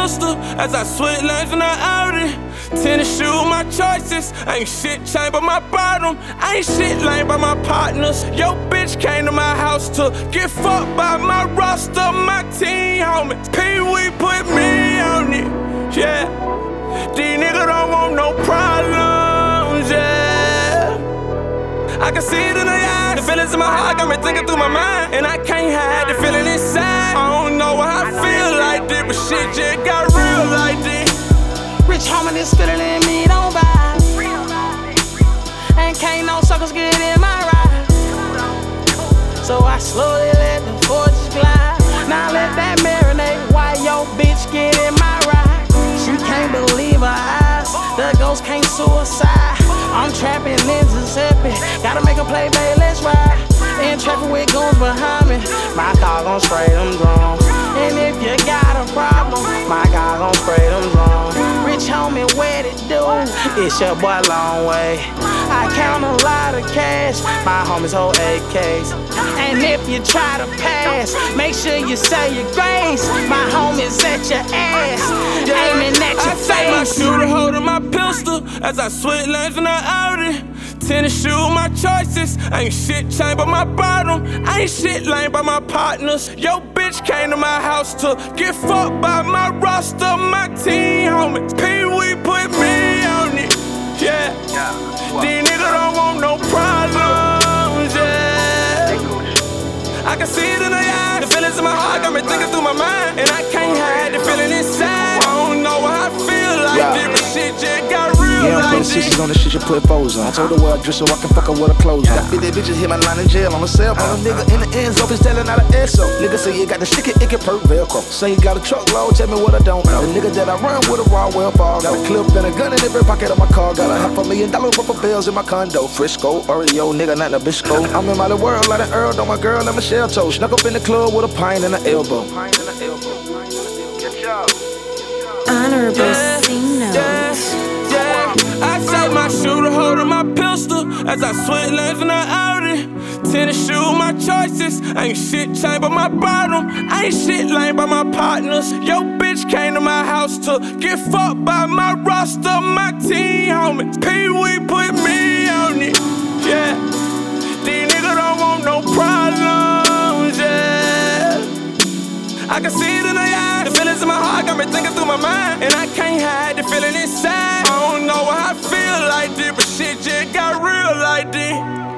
pistol as I switch lanes in the Audi. Tennis shoes, my choices. Ain't shit changed but my bottom. Ain't shit lame by my partners. Yo, bitch came to my house to get fucked by my roster. My team, homie. Pee-wee put me on it. Yeah. These niggas don't want no problems. Yeah. I can see it in their eyes. The feelings in my heart got me thinking through my mind. And I can't hide the feeling inside. I don't know how I feel like this, but shit just got real like this. Rich homie, this feeling in me don't vibe. And can't no suckers get in my ride. So I slowly let the forces glide. Now let that marinate while your bitch get in my ride. She can't believe her eyes. The ghost can't suicide. I'm trapping in Giuseppe. Gotta make a play, babe, let's ride. In traffic with goons behind me. My car gon' spray them drones. And if you got a problem, my car gon' spray them drones. Rich homie, what it do? It's your boy Long Way. I count a lot of cash. My homies hold AKs. And if you try to pass, make sure you say your grace. My homies at your ass, aiming at your face. I take my shooter holding my pistol as I switch lanes in the Audi. Tennis shoes, my choices. Ain't shit changed but my bottom. Ain't shit lame by my partners. Yo, bitch came to my house to get fucked by my roster. My team, homie. Pee-wee put me on it. Yeah. These niggas don't want no problems. Yeah. I can see it in their eyes. The feelings in my heart got me thinking through my mind. And I can't hide the feeling inside. I don't know how I feel like this, but shit just got real. Yeah, I'm putting sixes on the shit you put foes on. I told her where I dress so I can fuck her with her clothes on. Got 50 bitches hit my line in jail on the cell phone. A nigga in the end zone is telling out of ESO. Nigga say you got the sticky, it can perk Velcro. Say you got a truckload, tell me what I don't know. The nigga that I run with a raw well fall. Got a clip and a gun in every pocket of my car. Got a $500,000 worth of bills in my condo. Frisco, Oreo, nigga, not Nabisco. I'm in my little world like an Earl on my girl and Michelle Toe. Snuck up in the club with a pint and an elbow. Good job. Honorable C-Note. I take my shooter holding my pistol as I switch lanes in the Audi. Tennis shoes, my choices. Ain't shit changed but my bottom. Ain't shit lame by my partners. Yo, bitch came to my house to get fucked by my roster. My team, homie. Pee-wee put me on it. Yeah. These niggas don't want no problems. Yeah. I can see it in their eyes. The feelings in my heart got me thinking through my mind. And I can't hide the feeling inside. I don't know how I feel like this, but shit just got real like this.